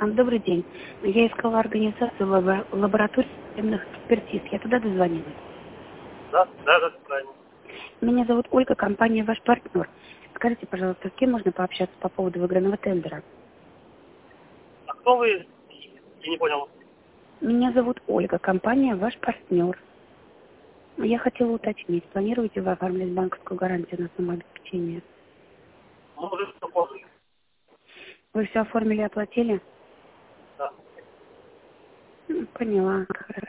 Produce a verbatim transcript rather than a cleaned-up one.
А, Добрый день. Я искала организацию лабо- лабораторий системных экспертиз. Я туда дозвонилась. Да, да, да, правильно. Меня зовут Ольга, компания «Ваш партнер». Скажите, пожалуйста, с кем можно пообщаться по поводу выигранного тендера? А кто вы? Я не понял. Меня зовут Ольга, компания «Ваш партнер». Я хотела уточнить, планируете вы оформлять банковскую гарантию на самообеспечение? Мы уже все поняли. Вы все оформили и оплатили? Да. М, Поняла. Хорошо.